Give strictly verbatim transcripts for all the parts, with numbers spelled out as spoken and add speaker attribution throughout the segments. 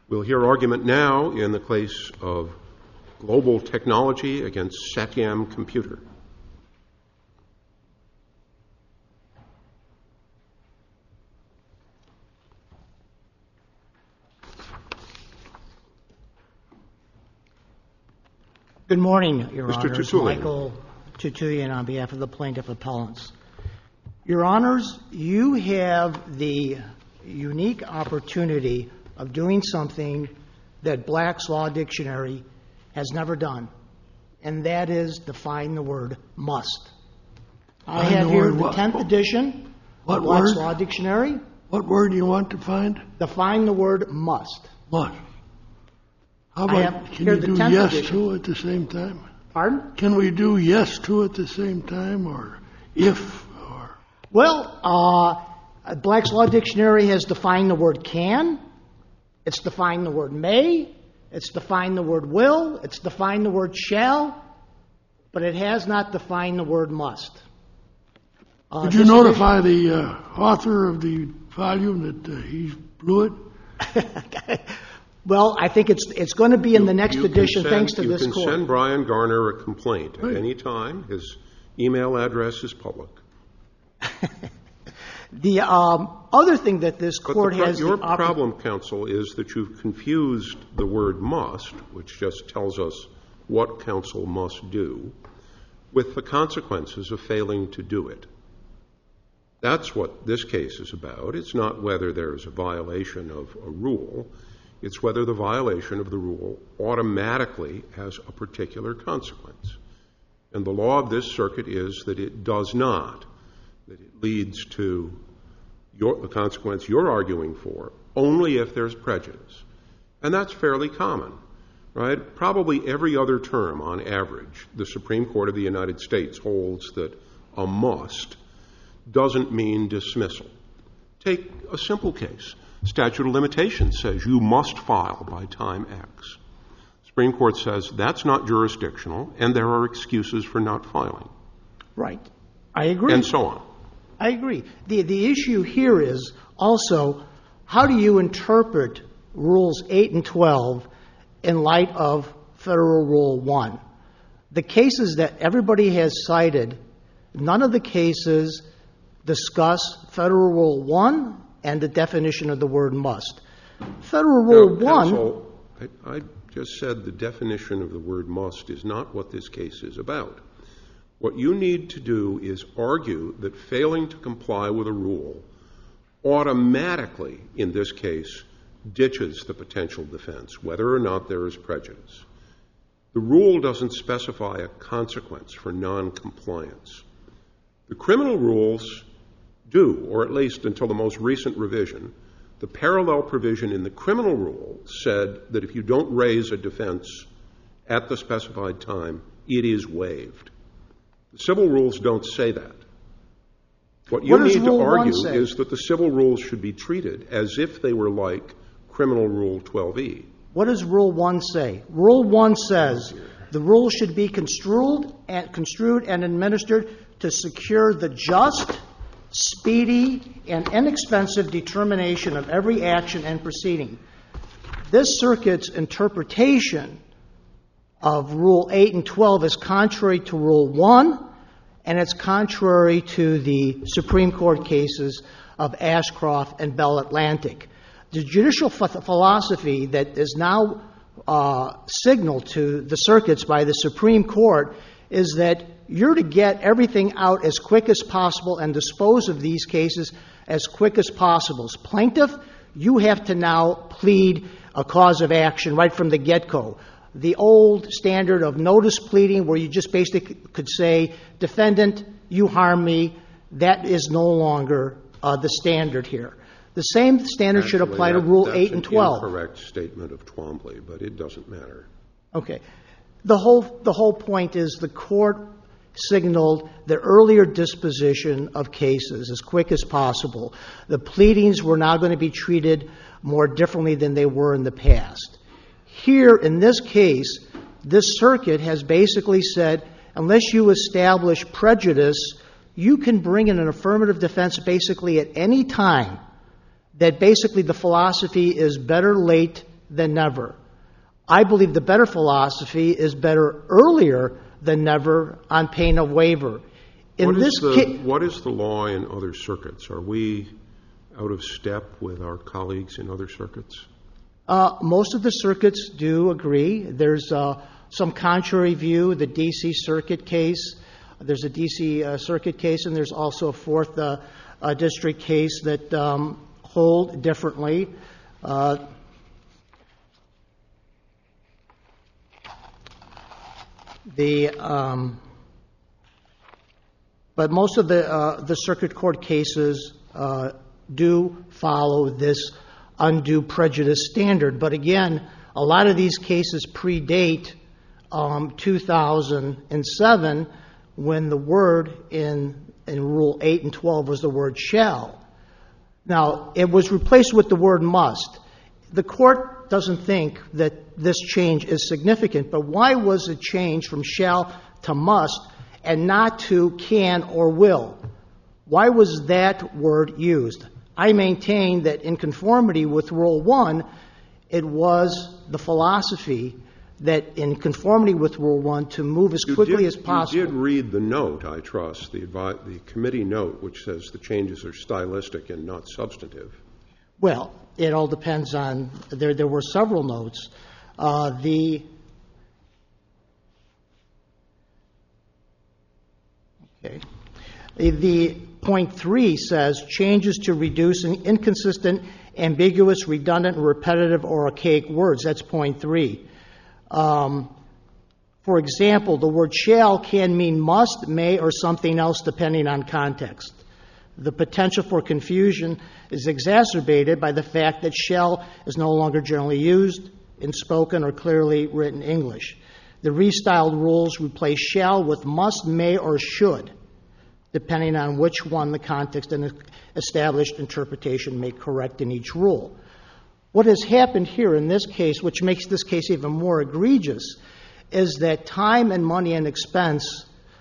Speaker 1: We'll hear argument now in the case of Global Technology against Satyam Computer.
Speaker 2: Good morning, Your
Speaker 1: Mister
Speaker 2: Honors.
Speaker 1: Tutulian.
Speaker 2: Michael Tutulian on behalf of the plaintiff appellants. Your Honors, you have the unique opportunity of doing something that Black's Law Dictionary has never done, and that is define the word must. I
Speaker 3: Define
Speaker 2: have
Speaker 3: the
Speaker 2: here
Speaker 3: word
Speaker 2: the
Speaker 3: what?
Speaker 2: tenth edition
Speaker 3: What
Speaker 2: of Black's
Speaker 3: word?
Speaker 2: Law Dictionary.
Speaker 3: What word do you want to find?
Speaker 2: Define the word must.
Speaker 3: What? How
Speaker 2: I
Speaker 3: about,
Speaker 2: have
Speaker 3: can
Speaker 2: here
Speaker 3: you
Speaker 2: the
Speaker 3: do
Speaker 2: tenth
Speaker 3: yes
Speaker 2: edition.
Speaker 3: to at the same time?
Speaker 2: Pardon?
Speaker 3: Can we do yes to at the same time, or if, or?
Speaker 2: Well, uh, Black's Law Dictionary has defined the word can, it's defined the word may, it's defined the word will, it's defined the word shall, but it has not defined the word must. Uh,
Speaker 3: Did you
Speaker 2: this
Speaker 3: notify the uh, author of the volume that uh, he blew it?
Speaker 2: edition- Well, I think it's it's going to be in the next
Speaker 1: You can
Speaker 2: edition,
Speaker 1: send-
Speaker 2: thanks to
Speaker 1: you
Speaker 2: this
Speaker 1: can
Speaker 2: court.
Speaker 1: send Brian Garner a complaint at
Speaker 3: Right.
Speaker 1: any time. His email address is public.
Speaker 2: The um, other thing that this
Speaker 1: But
Speaker 2: court
Speaker 1: the pro-
Speaker 2: has
Speaker 1: your
Speaker 2: the oppor-
Speaker 1: problem, counsel, is that you've confused the word must, which just tells us what counsel must do, with the consequences of failing to do it. That's what this case is about. It's not whether there's a violation of a rule. It's whether the violation of the rule automatically has a particular consequence. And the law of this circuit is that it does not, that it leads to your, the consequence you're arguing for only if there's prejudice. And that's fairly common, right? Probably every other term, on average, the Supreme Court of the United States holds that a must doesn't mean dismissal. Take a simple case. Statute of limitations says you must file by time X. Supreme Court says that's not jurisdictional, and there are excuses for not filing,
Speaker 2: Right. I agree.
Speaker 1: and so on.
Speaker 2: I agree. The, the issue here is also, how do you interpret Rules eight and twelve in light of Federal Rule one? The cases that everybody has cited, none of the cases discuss Federal Rule one and the definition of the word must. Federal Rule
Speaker 1: Now,
Speaker 2: one...
Speaker 1: counsel, I, I just said the definition of the word must is not what this case is about. What you need to do is argue that failing to comply with a rule automatically, in this case, ditches the potential defense, whether or not there is prejudice. The rule doesn't specify a consequence for noncompliance. The criminal rules do, or at least until the most recent revision. The parallel provision in the criminal rule said that if you don't raise a defense at the specified time, it is waived. The civil rules don't say that. What you
Speaker 2: What does
Speaker 1: need to
Speaker 2: Rule one
Speaker 1: argue
Speaker 2: say?
Speaker 1: is that the civil rules should be treated as if they were like Criminal Rule twelve E.
Speaker 2: What does Rule one say? Rule one says the rule should be construed and, construed and administered to secure the just, speedy, and inexpensive determination of every action and proceeding. This circuit's interpretation of Rule eight and twelve is contrary to Rule one, and it's contrary to the Supreme Court cases of Ashcroft and Bell Atlantic. The judicial ph- philosophy that is now uh, signaled to the circuits by the Supreme Court is that you're to get everything out as quick as possible and dispose of these cases as quick as possible. As plaintiff, you have to now plead a cause of action right from the get-go. The old standard of notice pleading, where you just basically could say, defendant, you harm me, that is no longer uh, the standard here. The same standard should
Speaker 1: Actually,
Speaker 2: apply to
Speaker 1: that-
Speaker 2: Rule eight and twelve.
Speaker 1: That's an incorrect statement of Twombly, but it doesn't matter.
Speaker 2: Okay. The whole, the whole point is the court signaled the earlier disposition of cases as quick as possible. The pleadings were now going to be treated more differently than they were in the past. Here, in this case, this circuit has basically said, unless you establish prejudice, you can bring in an affirmative defense basically at any time, that basically the philosophy is better late than never. I believe the better philosophy is better earlier than never on pain of waiver. In
Speaker 1: What is
Speaker 2: this
Speaker 1: the,
Speaker 2: ca-
Speaker 1: what is the law in other circuits? Are we out of step with our colleagues in other circuits?
Speaker 2: Uh, most of the circuits do agree. There's uh, some contrary view, the D C Circuit case. There's a D C uh, Circuit case, and there's also a fourth uh, uh, district case that um, hold differently. Uh, the um, but most of the uh, the circuit court cases uh, do follow this undue prejudice standard. But again, a lot of these cases predate um, two thousand seven, when the word in in Rule eight and twelve was the word shall. Now, it was replaced with the word must. The court doesn't think that this change is significant, but why was it changed from shall to must and not to can or will? Why was that word used? I maintain that in conformity with Rule one, it was the philosophy that in conformity with Rule one to move as
Speaker 1: You
Speaker 2: quickly
Speaker 1: did-
Speaker 2: as possible.
Speaker 1: You did read the note, I trust, the, advi- the committee note, which says the changes are stylistic and not substantive.
Speaker 2: Well, it all depends on, there, there were several notes. Uh, the, okay. The, the point three says changes to reducing inconsistent, ambiguous, redundant, repetitive, or archaic words. That's point three. Um, for example, the word shall can mean must, may, or something else depending on context. The potential for confusion is exacerbated by the fact that shall is no longer generally used in spoken or clearly written English. The restyled rules replace shall with must, may, or should, depending on which one the context and established interpretation may correct in each rule. What has happened here in this case, which makes this case even more egregious, is that time and money and expense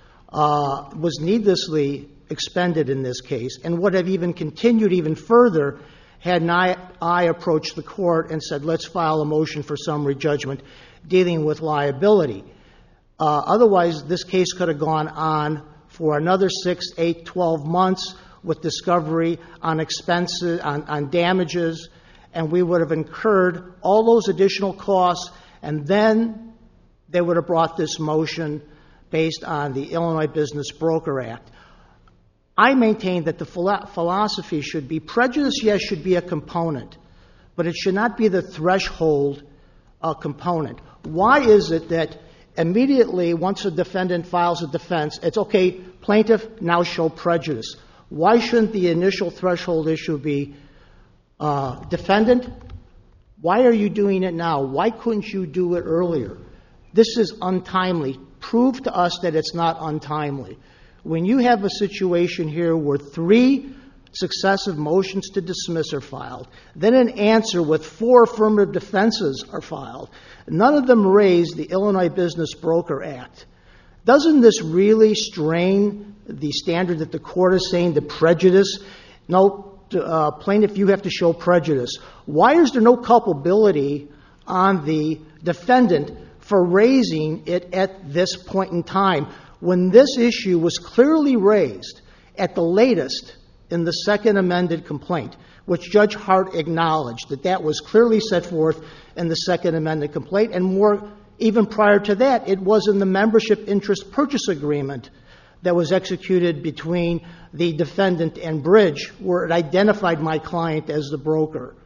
Speaker 2: uh, was needlessly expended in this case, and would have even continued even further had I, I approached the court and said, let's file a motion for summary judgment dealing with liability. Uh, otherwise, this case could have gone on for another six, eight, twelve months with discovery on expenses, on, on damages, and we would have incurred all those additional costs, and then they would have brought this motion based on the Illinois Business Broker Act. I maintain that the philosophy should be prejudice, yes, should be a component, but it should not be the threshold uh, component. Why is it that immediately once a defendant files a defense, it's okay, plaintiff, now show prejudice? Why shouldn't the initial threshold issue be uh, defendant, why are you doing it now? Why couldn't you do it earlier? This is untimely. Prove to us that it's not untimely. When you have a situation here where three successive motions to dismiss are filed, then an answer with four affirmative defenses are filed, none of them raise the Illinois Business Broker Act. Doesn't this really strain the standard that the court is saying, the prejudice? No, uh, plaintiff, you have to show prejudice. Why is there no culpability on the defendant for raising it at this point in time, when this issue was clearly raised at the latest in the second amended complaint, which Judge Hart acknowledged that that was clearly set forth in the second amended complaint, and more, even prior to that, it was in the membership interest purchase agreement that was executed between the defendant and Bridge, where it identified my client as the broker.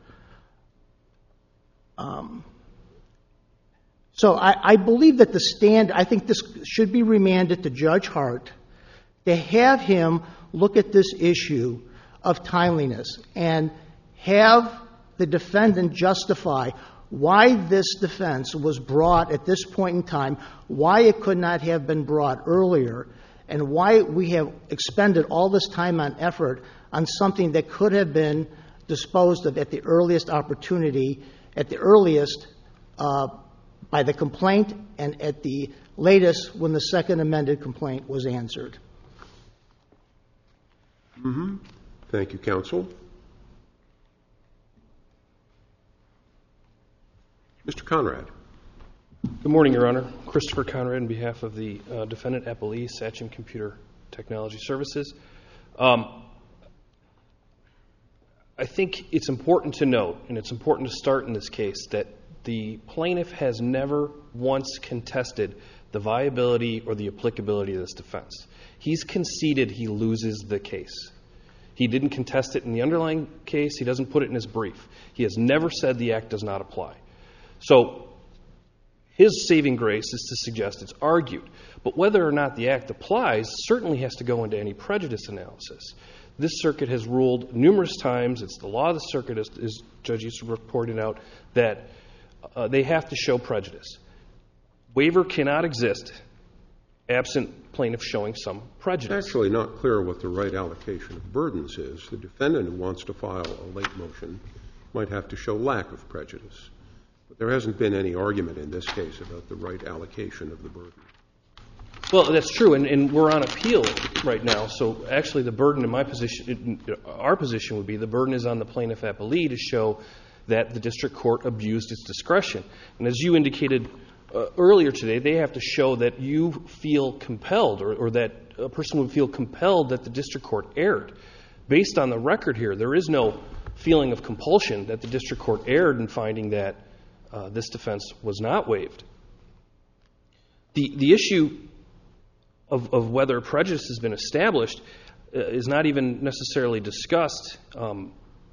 Speaker 2: Um, So I, I believe that the stand, I think this should be remanded to Judge Hart to have him look at this issue of timeliness and have the defendant justify why this defense was brought at this point in time, why it could not have been brought earlier, and why we have expended all this time and effort on something that could have been disposed of at the earliest opportunity, at the earliest uh, by the complaint, and at the latest when the second amended complaint was answered.
Speaker 1: Mm-hmm. Thank you, counsel. Mister Conrad.
Speaker 4: Good morning, Your Honor. Christopher Conrad on behalf of the uh, defendant appellee, Sachem Computer Technology Services. Um, I think it's important to note, and it's important to start in this case, that the plaintiff has never once contested the viability or the applicability of this defense. He's conceded he loses the case. He didn't contest it in the underlying case. He doesn't put it in his brief. He has never said the act does not apply. So his saving grace is to suggest it's argued. But whether or not the act applies certainly has to go into any prejudice analysis. This circuit has ruled numerous times, it's the law of the circuit, as, as Judge Easterbrook pointed out, that uh, they have to show prejudice. Waiver cannot exist absent plaintiff showing some prejudice.
Speaker 1: It's actually not clear what the right allocation of burdens is. The defendant who wants to file a late motion might have to show lack of prejudice. But there hasn't been any argument in this case about the right allocation of the burden.
Speaker 4: Well, that's true, and, and we're on appeal right now. So actually the burden in my position, in our position would be the burden is on the plaintiff appellee to show that the district court abused its discretion. And as you indicated uh, earlier today, they have to show that you feel compelled or, or that a person would feel compelled that the district court erred. Based on the record here, there is no feeling of compulsion that the district court erred in finding that uh, this defense was not waived. The, the issue Of, of whether prejudice has been established uh, is not even necessarily discussed um,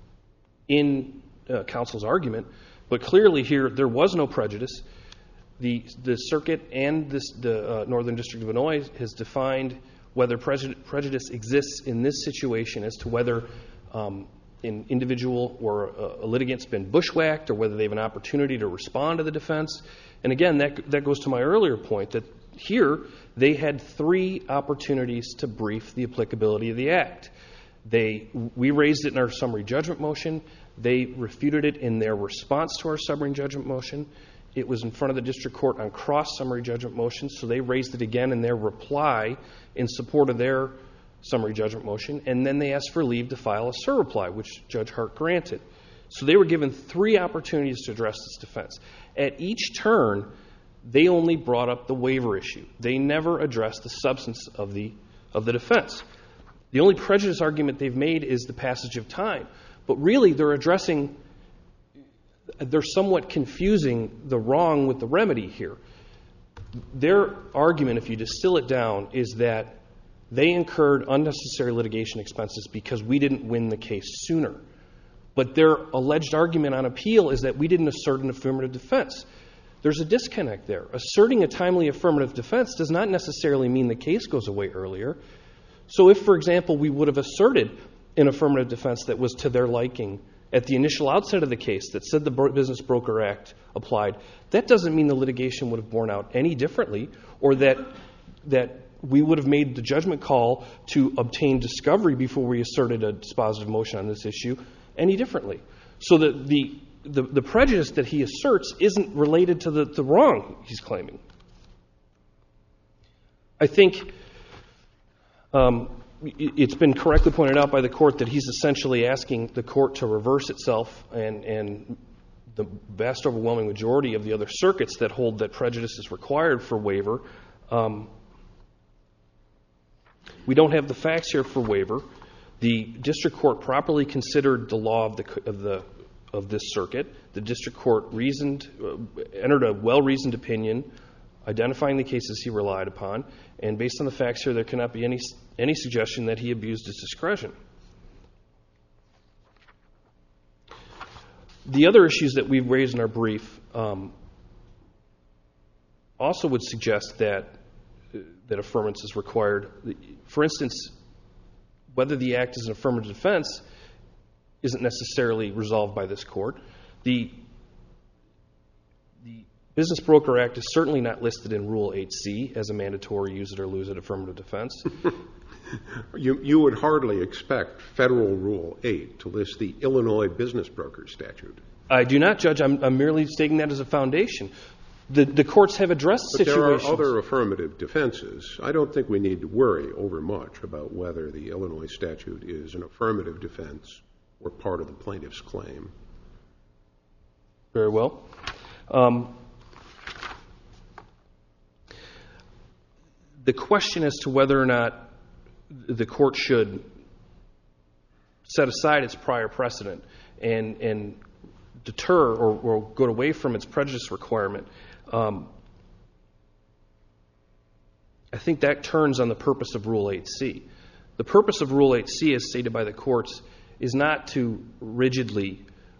Speaker 4: in uh, counsel's argument, but clearly here there was no prejudice. The the circuit and this, the uh, Northern District of Illinois has defined whether prejudice, prejudice exists in this situation as to whether um, an individual or a, a litigant's been bushwhacked or whether they have an opportunity to respond to the defense. And again, that that goes to my earlier point that here, they had three opportunities to brief the applicability of the act. They, we raised it in our summary judgment motion. They refuted it in their response to our summary judgment motion. It was in front of the district court on cross summary judgment motion, so they raised it again in their reply in support of their summary judgment motion, and then they asked for leave to file a surreply, which Judge Hart granted. So they were given three opportunities to address this defense. At each turn, they only brought up the waiver issue. They never addressed the substance of the of the defense. The only prejudice argument they've made is the passage of time. But really, they're addressing, they're somewhat confusing the wrong with the remedy here. Their argument, if you distill it down, is that they incurred unnecessary litigation expenses because we didn't win the case sooner. But their alleged argument on appeal is that we didn't assert an affirmative defense. There's a disconnect there. Asserting a timely affirmative defense does not necessarily mean the case goes away earlier. So if, for example, we would have asserted an affirmative defense that was to their liking at the initial outset of the case that said the Business Broker Act applied, that doesn't mean the litigation would have borne out any differently or that that we would have made the judgment call to obtain discovery before we asserted a dispositive motion on this issue any differently. So that the The, the prejudice that he asserts isn't related to the, the wrong he's claiming. I think um, it's been correctly pointed out by the court that he's essentially asking the court to reverse itself and, and the vast overwhelming majority of the other circuits that hold that prejudice is required for waiver. Um, we don't have the facts here for waiver. The district court properly considered the law of the of the of this circuit. The district court reasoned, uh, entered a well-reasoned opinion identifying the cases he relied upon, and based on the facts here, there cannot be any any suggestion that he abused his discretion. The other issues that we've raised in our brief um, also would suggest that uh, that affirmance is required. For instance, whether the act is an affirmative defense isn't necessarily resolved by this court. The, the Business Broker Act is certainly not listed in Rule eight C as a mandatory use it or lose it affirmative defense.
Speaker 1: you, you would hardly expect Federal Rule eight to list the Illinois Business Broker Statute.
Speaker 4: I do not, Judge. I'm, I'm merely stating that as a foundation. The, the courts have addressed
Speaker 1: but
Speaker 4: situations.
Speaker 1: There are other affirmative defenses. I don't think we need to worry overmuch about whether the Illinois statute is an affirmative defense or part of the plaintiff's claim.
Speaker 4: Very well. Um, the question as to whether or not the court should set aside its prior precedent and, and deter or, or go away from its prejudice requirement, um, I think that turns on the purpose of Rule eight C. The purpose of Rule eight C, as stated by the courts, is not to rigidly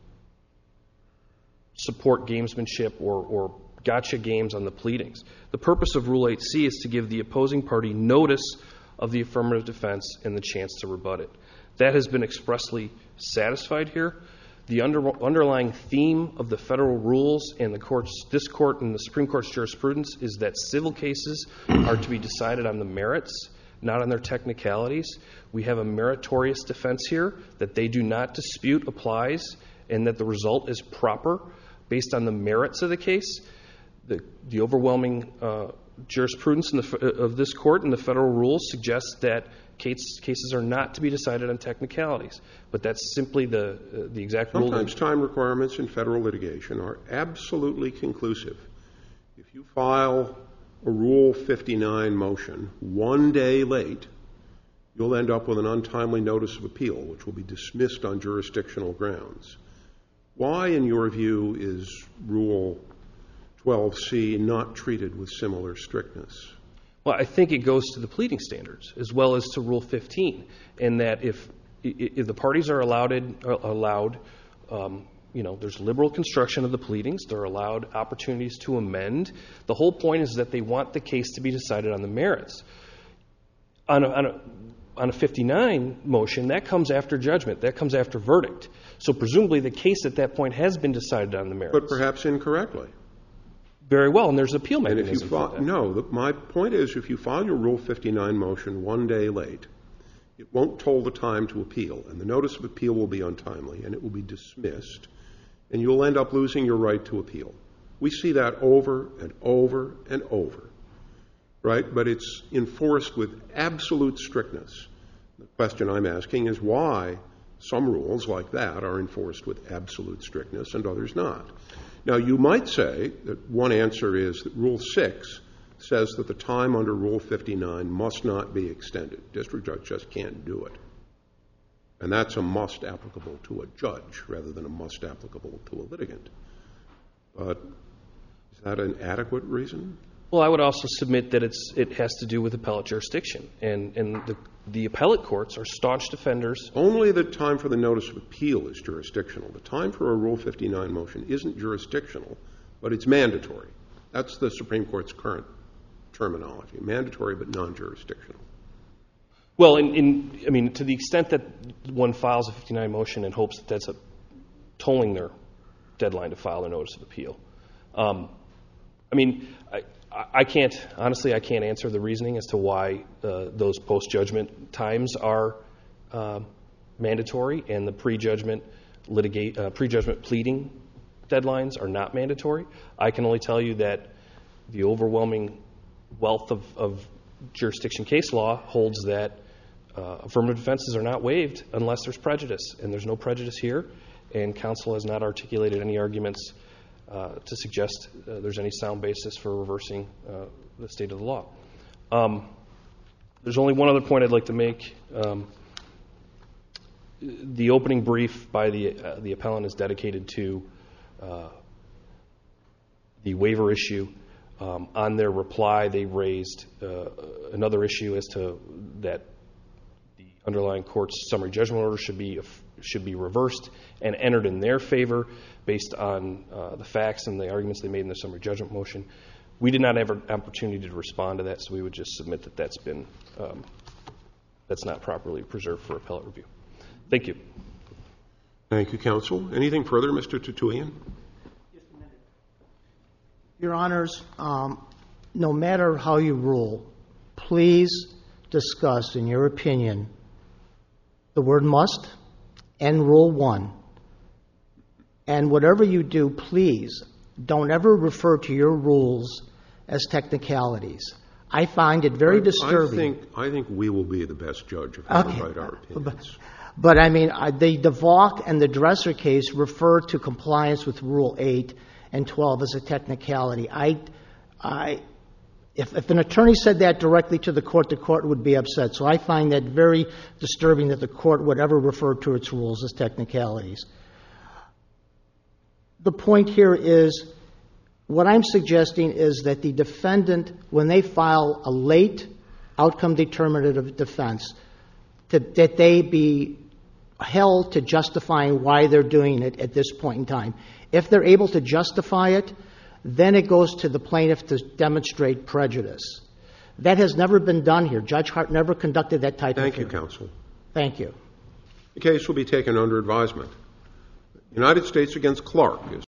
Speaker 4: support gamesmanship or, or gotcha games on the pleadings. The purpose of Rule eight C is to give the opposing party notice of the affirmative defense and the chance to rebut it. That has been expressly satisfied here. The under, underlying theme of the federal rules and the courts, this court and the Supreme Court's jurisprudence is that civil cases are to be decided on the merits, not on their technicalities. We have a meritorious defense here that they do not dispute applies and that the result is proper based on the merits of the case. The, the overwhelming uh, jurisprudence in the, of this court and the federal rules suggests that case, cases are not to be decided on technicalities. But that's simply the, uh, the exact rule.
Speaker 1: Sometimes time requirements in federal litigation are absolutely conclusive. If you file a Rule fifty-nine motion one day late, you'll end up with an untimely notice of appeal, which will be dismissed on jurisdictional grounds. Why, in your view, is Rule twelve C not treated with similar strictness?
Speaker 4: Well, I think it goes to the pleading standards as well as to Rule fifteen, in that if if the parties are allowed, allowed um, you know, there's liberal construction of the pleadings. They're allowed opportunities to amend. The whole point is that they want the case to be decided on the merits. On a, on a, on a fifty-nine motion, that comes after judgment. That comes after verdict. So presumably the case at that point has been decided on the merits.
Speaker 1: But perhaps incorrectly.
Speaker 4: Very well, and there's an appeal mechanism.
Speaker 1: And if you file,
Speaker 4: for that.
Speaker 1: No, the, my point is if you file your Rule fifty-nine motion one day late, it won't toll the time to appeal, and the notice of appeal will be untimely, and it will be dismissed, and you'll end up losing your right to appeal. We see that over and over and over, right? But it's enforced with absolute strictness. The question I'm asking is why some rules like that are enforced with absolute strictness and others not. Now, you might say that one answer is that Rule six says that the time under Rule fifty-nine must not be extended. District judge just can't do it. And that's a must applicable to a judge rather than a must applicable to a litigant. But is that an adequate reason?
Speaker 4: Well, I would also submit that it's it has to do with appellate jurisdiction. And, and the, the appellate courts are staunch defenders.
Speaker 1: Only the time for the notice of appeal is jurisdictional. The time for a Rule fifty-nine motion isn't jurisdictional, but it's mandatory. That's the Supreme Court's current terminology, mandatory but non-jurisdictional.
Speaker 4: Well, in, in I mean, to the extent that one files a fifty-nine motion and hopes that that's a, tolling their deadline to file their notice of appeal. Um, I mean, I, I can't, honestly, I can't answer the reasoning as to why uh, those post-judgment times are uh, mandatory and the pre-judgment litigate, uh, pre-judgment pleading deadlines are not mandatory. I can only tell you that the overwhelming wealth of, of jurisdiction case law holds that uh, affirmative defenses are not waived unless there's prejudice, and there's no prejudice here, and counsel has not articulated any arguments uh, to suggest uh, there's any sound basis for reversing uh, the state of the law. Um, there's only one other point I'd like to make. Um, the opening brief by the uh, the appellant is dedicated to uh, the waiver issue. Um, on their reply, they raised uh, another issue as to that the underlying court's summary judgment order should be should be reversed and entered in their favor based on uh, the facts and the arguments they made in the summary judgment motion. We did not have an opportunity to respond to that, so we would just submit that that's been um, that's not properly preserved for appellate review. Thank you.
Speaker 1: Thank you, counsel. Anything further, Mister Tutuian?
Speaker 2: Your Honors, um, no matter how you rule, please discuss, in your opinion, the word must and Rule one. And whatever you do, please don't ever refer to your rules as technicalities. I find it very
Speaker 1: I,
Speaker 2: disturbing.
Speaker 1: I think, I think we will be the best judge of how
Speaker 2: Okay.
Speaker 1: to write our opinions.
Speaker 2: But, but I mean, uh, the DeValk and the Dresser case refer to compliance with Rule eight, and twelve is a technicality. I, I, if, if an attorney said that directly to the court, the court would be upset. So I find that very disturbing that the court would ever refer to its rules as technicalities. The point here is, what I'm suggesting is that the defendant, when they file a late outcome determinative defense, that, that they be held to justifying why they're doing it at this point in time. If they're able to justify it, then it goes to the plaintiff to demonstrate prejudice. That has never been done here. Judge Hart never conducted that type
Speaker 1: Thank
Speaker 2: of
Speaker 1: you,
Speaker 2: hearing.
Speaker 1: counsel.
Speaker 2: Thank you.
Speaker 1: The case will be taken under advisement. United States against Clark is